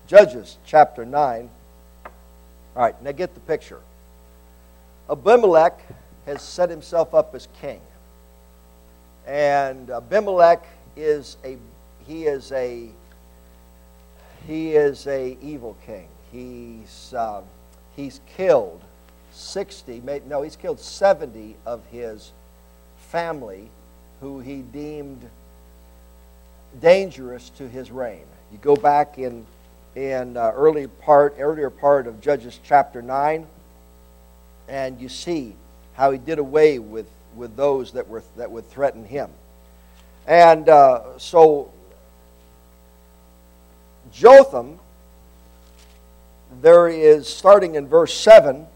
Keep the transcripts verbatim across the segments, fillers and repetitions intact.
Judges chapter nine. All right, now get the picture. Abimelech has set himself up as king. And Abimelech is a he is a he is a evil king. He's uh, he's killed sixty, no, he's killed seventy of his family who he deemed dangerous to his reign. You go back in in uh, early part earlier part of Judges chapter nine, and you see how he did away with, with those that were that would threaten him. And uh, so Jotham, there is, starting in verse seven,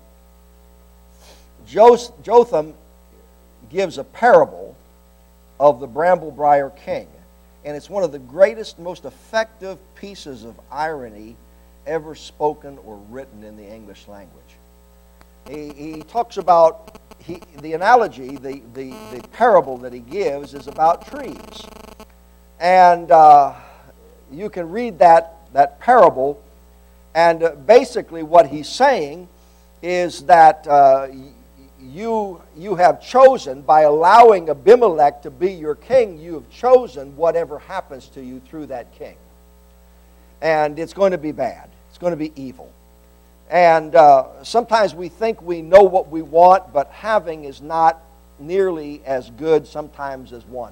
Jotham gives a parable of the Bramblebriar king. And it's one of the greatest, most effective pieces of irony ever spoken or written in the English language. He, he talks about, he, the analogy, the, the, the parable that he gives is about trees. And uh, you can read that, that parable, and uh, basically what he's saying is that uh, you, you have chosen, by allowing Abimelech to be your king, you have chosen whatever happens to you through that king. And it's going to be bad. It's going to be evil. And uh, sometimes we think we know what we want, but having is not nearly as good sometimes as wanting.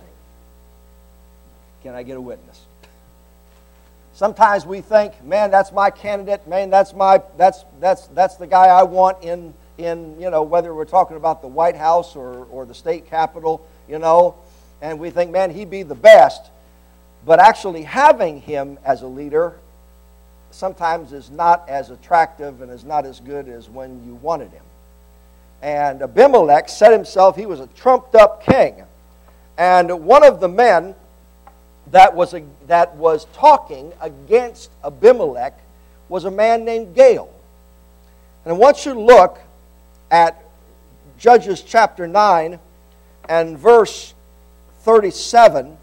Can I get a witness? Sometimes we think, man, that's my candidate. Man, that's my that's that's that's the guy I want in in you know whether we're talking about the White House or or the state capitol, you know, and we think, man, he'd be the best. But actually having him as a leader sometimes is not as attractive and is not as good as when you wanted him. And Abimelech said himself, he was a trumped-up king. And one of the men that was a, that was talking against Abimelech was a man named Gaal. And I want you to look at Judges chapter nine and verse thirty-seven.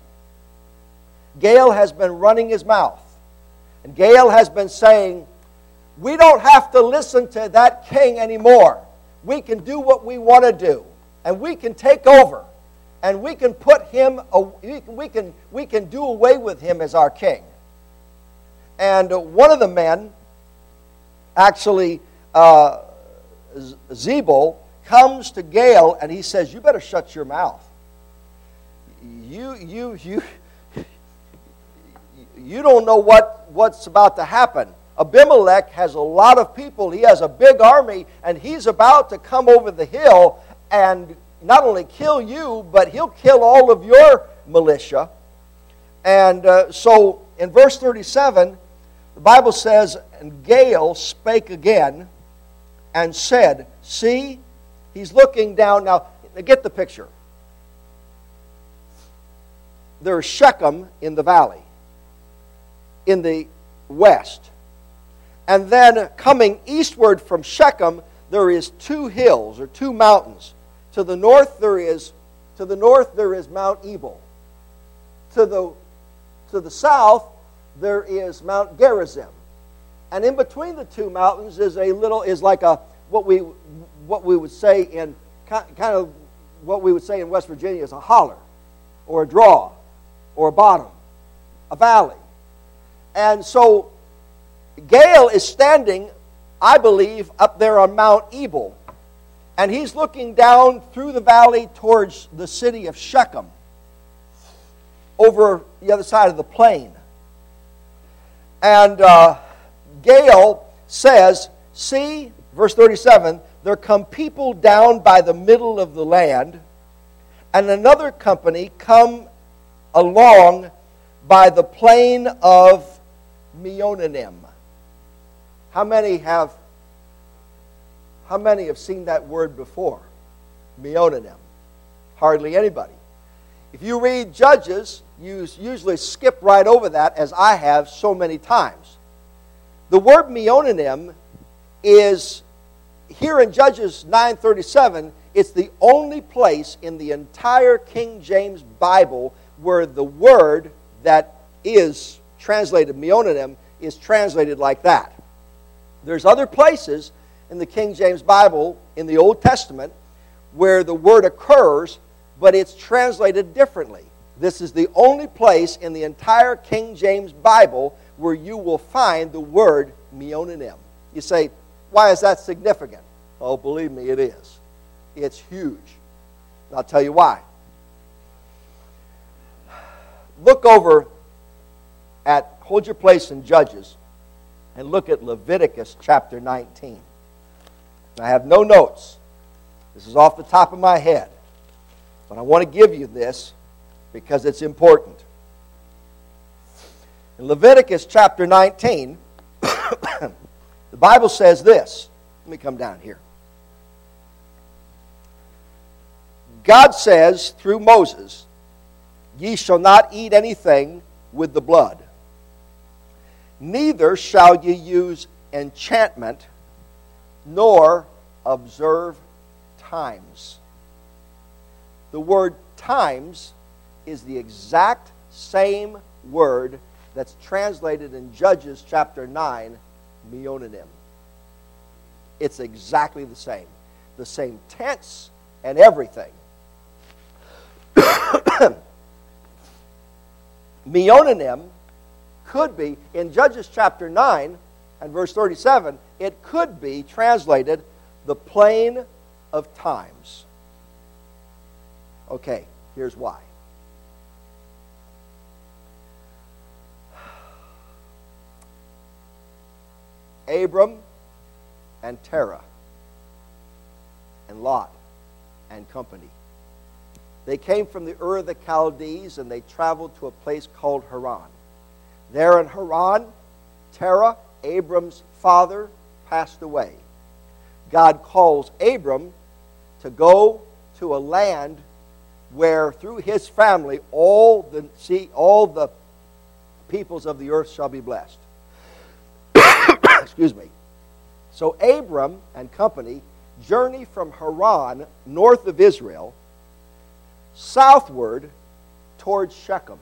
Gaal has been running his mouth. And Gaal has been saying, we don't have to listen to that king anymore. We can do what we want to do. And we can take over. And we can put him, we can, we can do away with him as our king. And one of the men, actually, uh, Zebul, comes to Gaal and he says, you better shut your mouth. You, you, you... You don't know what, what's about to happen. Abimelech has a lot of people. He has a big army, and he's about to come over the hill and not only kill you, but he'll kill all of your militia. And uh, so in verse thirty-seven, the Bible says, and Gaal spake again and said, see, he's looking down. Now, get the picture. There's Shechem in the valley, in the west. And then coming eastward from Shechem, there is two hills or two mountains. To the north there is to the north there is Mount Ebal. To the to the south there is Mount Gerizim. And in between the two mountains is a little is like a what we what we would say in kind of what we would say in West Virginia is a holler or a draw or a bottom, a valley. And so Gaal is standing, I believe, up there on Mount Ebal. And he's looking down through the valley towards the city of Shechem, over the other side of the plain. And uh, Gaal says, see, verse thirty-seven, there come people down by the middle of the land, and another company come along by the plain of Meonanim. How many have how many have seen that word before? Meonanim. Hardly anybody. If you read Judges, you usually skip right over that, as I have so many times. The word Meonanim is here in Judges nine thirty-seven. It's the only place in the entire King James Bible where the word that is translated Meonanim is translated like that. There's other places in the King James Bible in the Old Testament where the word occurs, but it's translated differently. This is the only place in the entire King James Bible where you will find the word meonanim. You say, why is that significant? Oh, believe me, it is. It's huge. And I'll tell you why. Look over at, hold your place in Judges, and look at Leviticus chapter nineteen. I have no notes. This is off the top of my head. But I want to give you this because it's important. In Leviticus chapter nineteen, the Bible says this. Let me come down here. God says through Moses, "Ye shall not eat anything with the blood. Neither shall ye use enchantment, nor observe times." The word times is the exact same word that's translated in Judges chapter nine, meonanim. It's exactly the same. The same tense and everything. Meonanim could be, in Judges chapter nine and verse thirty-seven, it could be translated the plain of times. Okay, here's why. Abram and Terah and Lot and company. They came from the Ur of the Chaldees and they traveled to a place called Haran. There in Haran, Terah, Abram's father, passed away. God calls Abram to go to a land where through his family all the see all the peoples of the earth shall be blessed. Excuse me. So Abram and company journey from Haran, north of Israel, southward towards Shechem.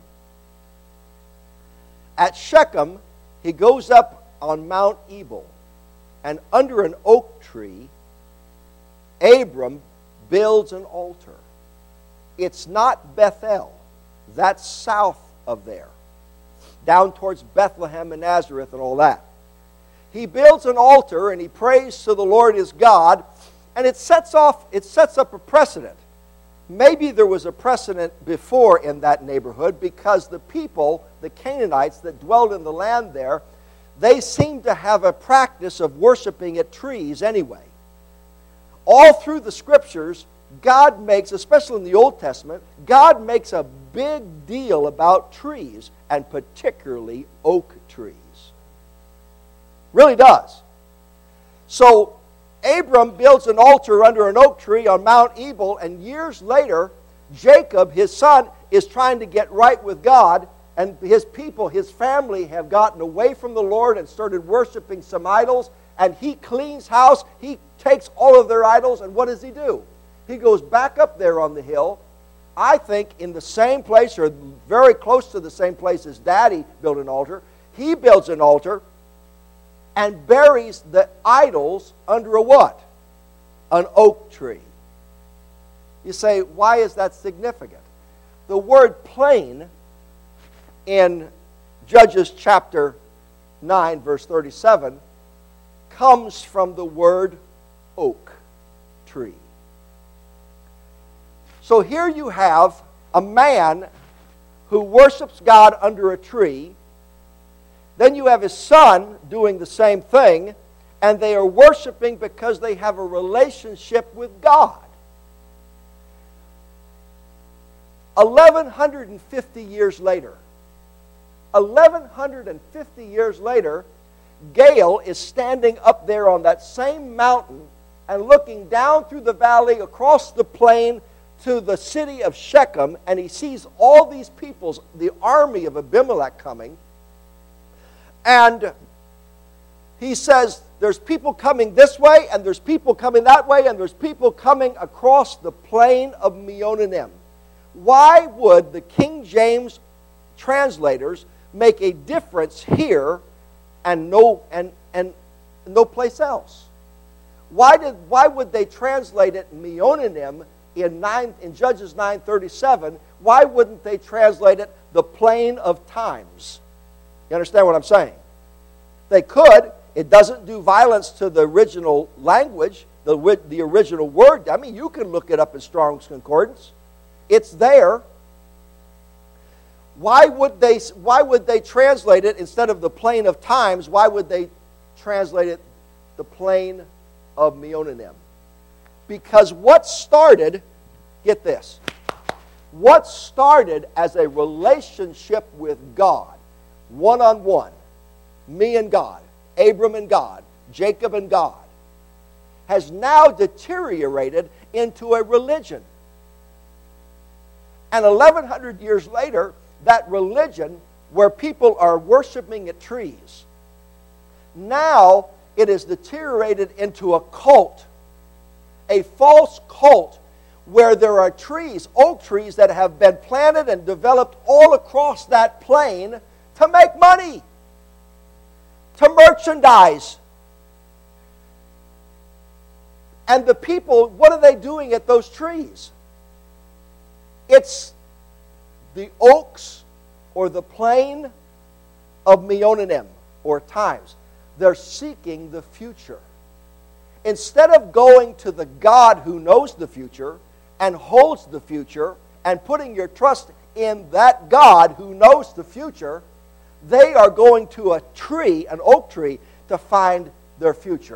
At Shechem, he goes up on Mount Ebal, and under an oak tree, Abram builds an altar. It's not Bethel. That's south of there, down towards Bethlehem and Nazareth and all that. He builds an altar and he prays to the Lord his God, and it sets off, it sets up a precedent. Maybe there was a precedent before in that neighborhood because the people, the Canaanites that dwelled in the land there, they seemed to have a practice of worshiping at trees anyway. All through the Scriptures, God makes, especially in the Old Testament, God makes a big deal about trees, and particularly oak trees. Really does. So Abram builds an altar under an oak tree on Mount Ebal, and years later, Jacob, his son, is trying to get right with God, and his people, his family, have gotten away from the Lord and started worshiping some idols, and he cleans house, he takes all of their idols, and what does he do? He goes back up there on the hill, I think in the same place, or very close to the same place as Daddy built an altar. He builds an altar and buries the idols under a what? An oak tree. You say, why is that significant? The word plain in Judges chapter nine, verse thirty-seven, comes from the word oak tree. So here you have a man who worships God under a tree. Then you have his son doing the same thing, and they are worshiping because they have a relationship with God. eleven fifty years later, eleven fifty years later, Gael is standing up there on that same mountain and looking down through the valley across the plain to the city of Shechem, and he sees all these peoples, the army of Abimelech coming, and he says, there's people coming this way, and there's people coming that way, and there's people coming across the plain of Meonanim. Why would the King James translators make a difference here and no and and no place else. Why did why would they translate it Meonanim in nine in Judges nine thirty-seven? Why wouldn't they translate it the plain of times? You understand what I'm saying? They could. It doesn't do violence to the original language, the the original word. I mean, you can look it up in Strong's Concordance. It's there. Why would they why would they translate it instead of the plain of times? Why would they translate it the plain of Meonanim? Because what started, get this, what started as a relationship with God, one-on-one, me and God, Abram and God, Jacob and God, has now deteriorated into a religion. And eleven hundred years later, that religion where people are worshiping at trees, now it is deteriorated into a cult, a false cult where there are trees, oak trees that have been planted and developed all across that plain to make money, to merchandise. And the people, what are they doing at those trees? It's the oaks or the plain of Meonanim or times. They're seeking the future. Instead of going to the God who knows the future and holds the future and putting your trust in that God who knows the future, they are going to a tree, an oak tree, to find their future.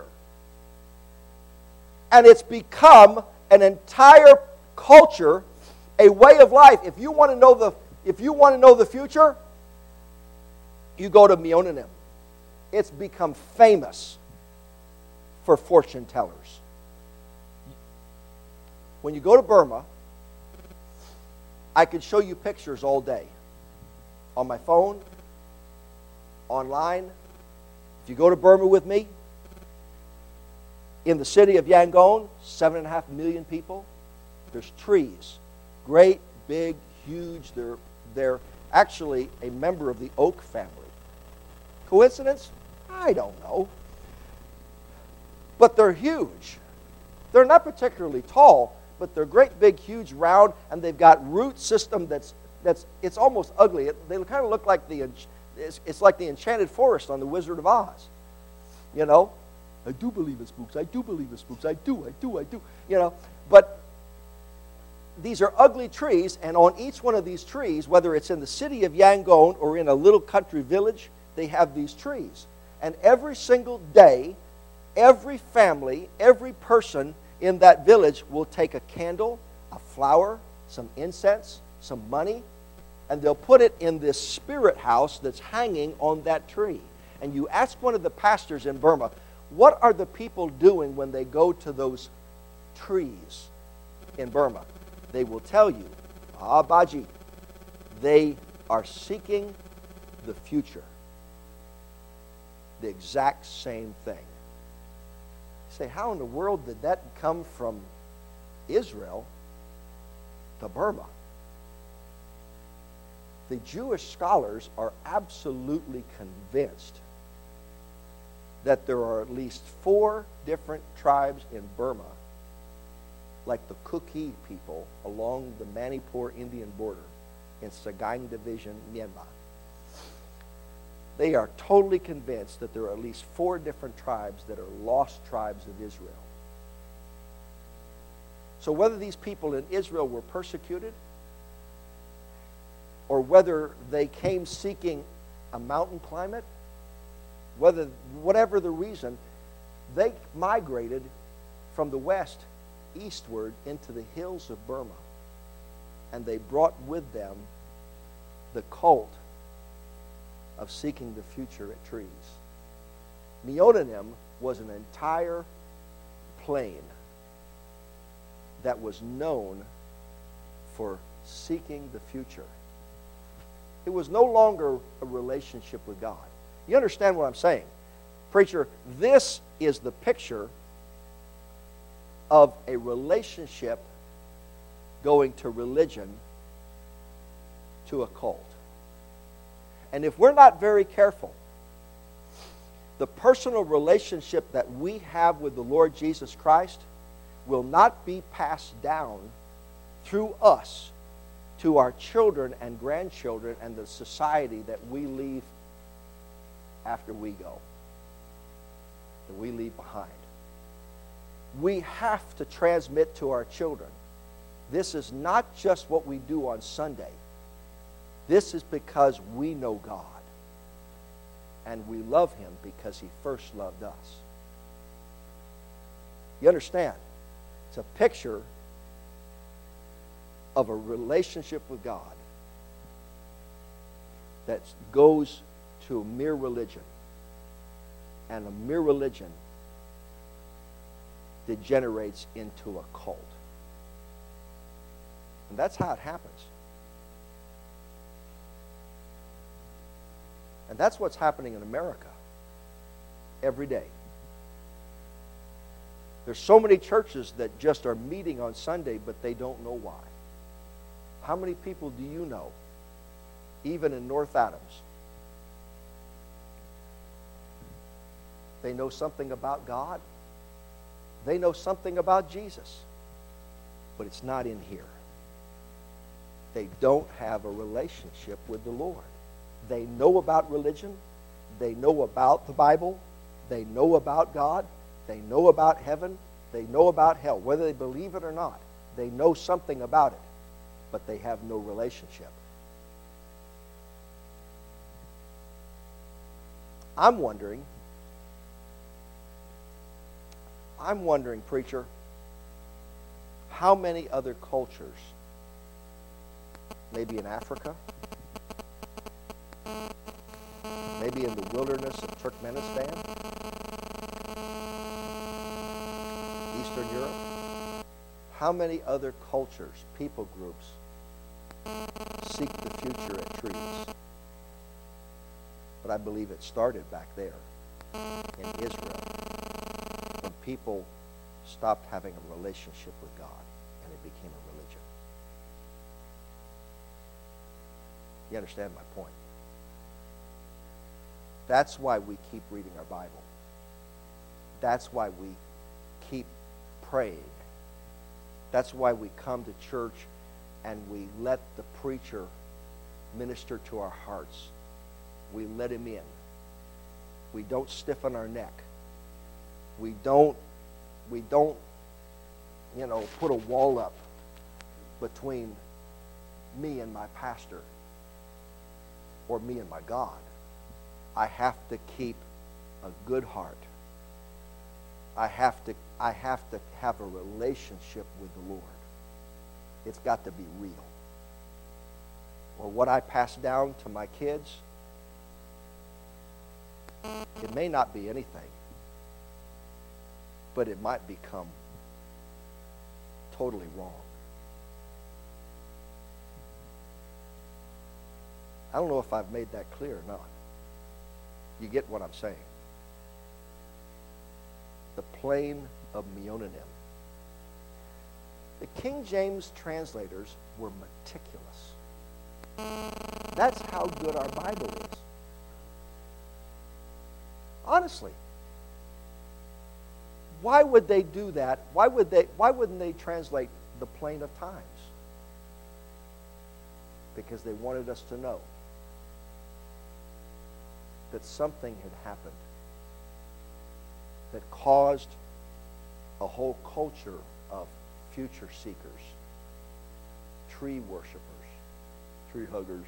And it's become an entire culture, a way of life. If you want to know the if you want to know the future, you go to Meonanim. It's become famous for fortune tellers. When you go to Burma, I could show you pictures all day. On my phone, online. If you go to Burma with me, in the city of Yangon, seven and a half million people, there's trees. Great, big, huge. They're, they're actually a member of the oak family. Coincidence? I don't know. But they're huge. They're not particularly tall, but they're great, big, huge, round, and they've got root system that's that's it's almost ugly. It, they kind of look like the it's, it's like the enchanted forest on the Wizard of Oz. You know, I do believe in spooks. I do believe in spooks. I do. I do. I do. You know, but these are ugly trees, and on each one of these trees, whether it's in the city of Yangon or in a little country village, they have these trees. And every single day, every family, every person in that village will take a candle, a flower, some incense, some money, and they'll put it in this spirit house that's hanging on that tree. And you ask one of the pastors in Burma, what are the people doing when they go to those trees in Burma? They will tell you, ah, Baji, they are seeking the future. The exact same thing. You say, how in the world did that come from Israel to Burma? The Jewish scholars are absolutely convinced that there are at least four different tribes in Burma, like the Kuki people along the Manipur Indian border in Sagaing Division, Myanmar. They are totally convinced that there are at least four different tribes that are lost tribes of Israel. So whether these people in Israel were persecuted or whether they came seeking a mountain climate, whether whatever the reason, they migrated from the west eastward into the hills of Burma, and they brought with them the cult of seeking the future at trees. Meonanim was an entire plain that was known for seeking the future. It was no longer a relationship with God. You understand what I'm saying? Preacher, this is the picture of a relationship going to religion to a cult. And if we're not very careful, The personal relationship that we have with the Lord Jesus Christ will not be passed down through us to our children and grandchildren and the society that we leave after we go, that we leave behind. We have to transmit to our children, this is not just what we do on Sunday. This is because we know God. And we love Him because He first loved us. You understand? It's a picture of a relationship with God that goes to a mere religion. And a mere religion degenerates into a cult. And that's how it happens. And that's what's happening in America every day. There's so many churches that just are meeting on Sunday, but they don't know why. How many people do you know, even in North Adams? They know something about God. They know something about Jesus. But it's not in here. They don't have a relationship with the Lord. They know about religion. They know about the Bible. They know about God. They know about heaven. They know about hell. Whether they believe it or not, they know something about it, but they have no relationship. I'm wondering, I'm wondering, preacher, how many other cultures, maybe in Africa, maybe in the wilderness of Turkmenistan, Eastern Europe, how many other cultures, people groups, seek the future at trees? But I believe it started back there in Israel when people stopped having a relationship with God and it became a religion. You understand my point? That's why we keep reading our Bible. That's why we keep praying. That's why we come to church and we let the preacher minister to our hearts. We let him in. We don't stiffen our neck. We don't, we don't, you know, put a wall up between me and my pastor or me and my God. I have to keep a good heart. I have to, I have to have a relationship with the Lord. It's got to be real. Or what I pass down to my kids, it may not be anything, but it might become totally wrong. I don't know if I've made that clear or not. You get what I'm saying? The plain of Meonanim. The King James translators were meticulous. That's how good our Bible is. Honestly. Why would they do that? Why would they why wouldn't they translate the plain of times? Because they wanted us to know that something had happened that caused a whole culture of future seekers, tree worshipers, tree huggers,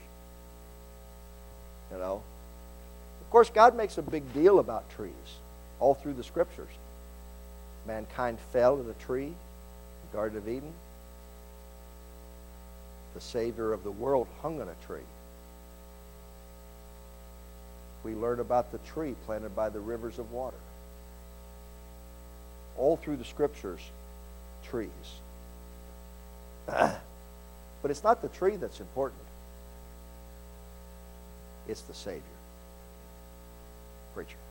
you know. Of course, God makes a big deal about trees all through the Scriptures. Mankind fell at a tree, the Garden of Eden. The Savior of the world hung on a tree. We learn about the tree planted by the rivers of water. All through the Scriptures, trees. But it's not the tree that's important. It's the Savior. Preacher.